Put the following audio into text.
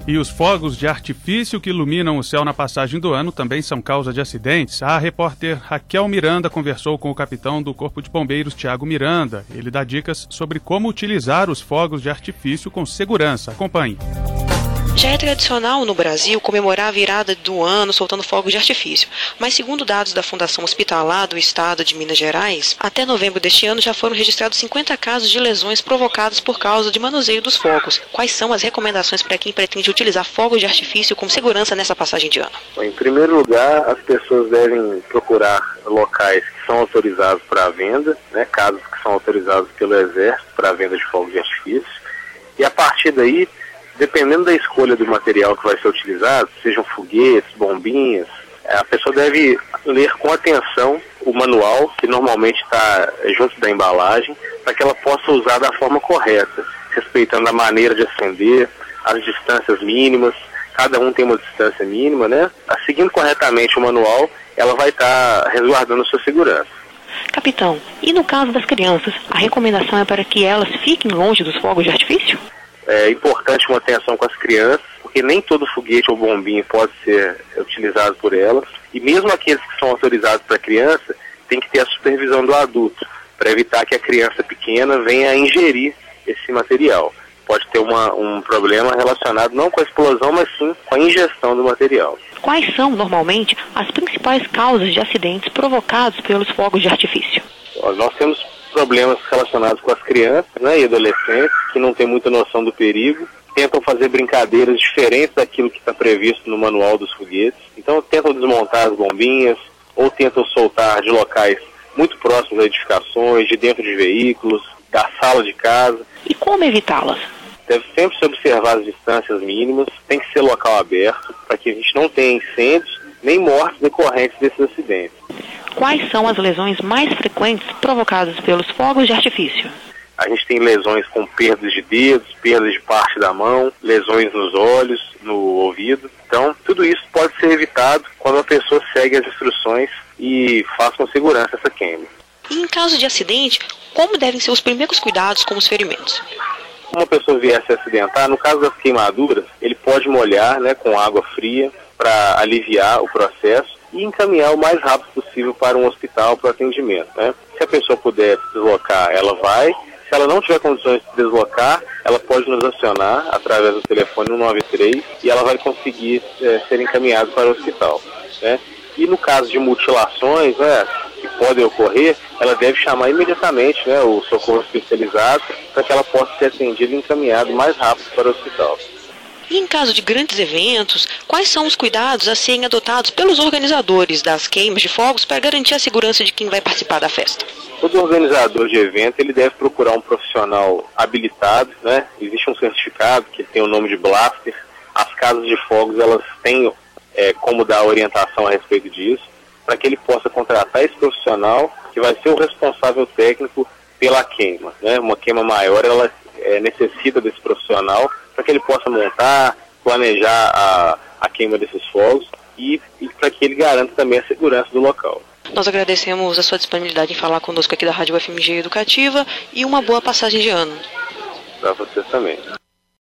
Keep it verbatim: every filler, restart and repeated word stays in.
E os fogos de artifício que iluminam o céu na passagem do ano também são causa de acidentes. A repórter Raquel Miranda conversou com o capitão do Corpo de Bombeiros, Tiago Miranda. Ele dá dicas sobre como utilizar os fogos de artifício com segurança. Acompanhe. Já é tradicional no Brasil comemorar a virada do ano soltando fogos de artifício, mas segundo dados da Fundação Hospitalar do Estado de Minas Gerais, até novembro deste ano já foram registrados cinquenta casos de lesões provocadas por causa de manuseio dos fogos. Quais são as recomendações para quem pretende utilizar fogos de artifício com segurança nessa passagem de ano? Bom, em primeiro lugar, as pessoas devem procurar locais que são autorizados para a venda, né, casas que são autorizados pelo Exército para a venda de fogos de artifício, e a partir daí, dependendo da escolha do material que vai ser utilizado, sejam foguetes, bombinhas, a pessoa deve ler com atenção o manual, que normalmente está junto da embalagem, para que ela possa usar da forma correta, respeitando a maneira de acender, as distâncias mínimas, cada um tem uma distância mínima, né? Seguindo corretamente o manual, ela vai estar resguardando a sua segurança. Capitão, e no caso das crianças, a recomendação é para que elas fiquem longe dos fogos de artifício? É importante uma atenção com as crianças, porque nem todo foguete ou bombinha pode ser utilizado por elas. E mesmo aqueles que são autorizados para criança, tem que ter a supervisão do adulto, para evitar que a criança pequena venha a ingerir esse material. Pode ter uma, um problema relacionado não com a explosão, mas sim com a ingestão do material. Quais são, normalmente, as principais causas de acidentes provocados pelos fogos de artifício? Nós temos problemas relacionados com as crianças, né, e adolescentes que não têm muita noção do perigo, tentam fazer brincadeiras diferentes daquilo que está previsto no manual dos foguetes, então tentam desmontar as bombinhas ou tentam soltar de locais muito próximos a edificações, de dentro de veículos, da sala de casa. E como evitá-las? Deve sempre se observar as distâncias mínimas, tem que ser local aberto, para que a gente não tenha incêndios nem mortes decorrentes desses acidentes. Quais são as lesões mais frequentes provocadas pelos fogos de artifício? A gente tem lesões com perdas de dedos, perdas de parte da mão, lesões nos olhos, no ouvido. Então, tudo isso pode ser evitado quando a pessoa segue as instruções e faz com segurança essa queima. E em caso de acidente, como devem ser os primeiros cuidados com os ferimentos? Uma pessoa vier se acidentar, no caso das queimaduras, ele pode molhar, né, com água fria para aliviar o processo e encaminhar o mais rápido possível para um hospital para atendimento, né? Se a pessoa puder se deslocar, ela vai. Se ela não tiver condições de se deslocar, ela pode nos acionar através do telefone um nove três e ela vai conseguir é, ser encaminhada para o hospital, né? E no caso de mutilações, né, que podem ocorrer, ela deve chamar imediatamente, né, o socorro especializado para que ela possa ser atendida e encaminhada o mais rápido para o hospital. E em caso de grandes eventos, quais são os cuidados a serem adotados pelos organizadores das queimas de fogos para garantir a segurança de quem vai participar da festa? Todo organizador de evento ele deve procurar um profissional habilitado, né? Existe um certificado que tem o nome de blaster. As casas de fogos elas têm é, como dar orientação a respeito disso, para que ele possa contratar esse profissional que vai ser o responsável técnico pela queima, né? Uma queima maior ela é, necessita desse profissional para que ele possa montar, planejar a, a queima desses fogos e, e para que ele garanta também a segurança do local. Nós agradecemos a sua disponibilidade em falar conosco aqui da Rádio F M G Educativa e uma boa passagem de ano. Para vocês também.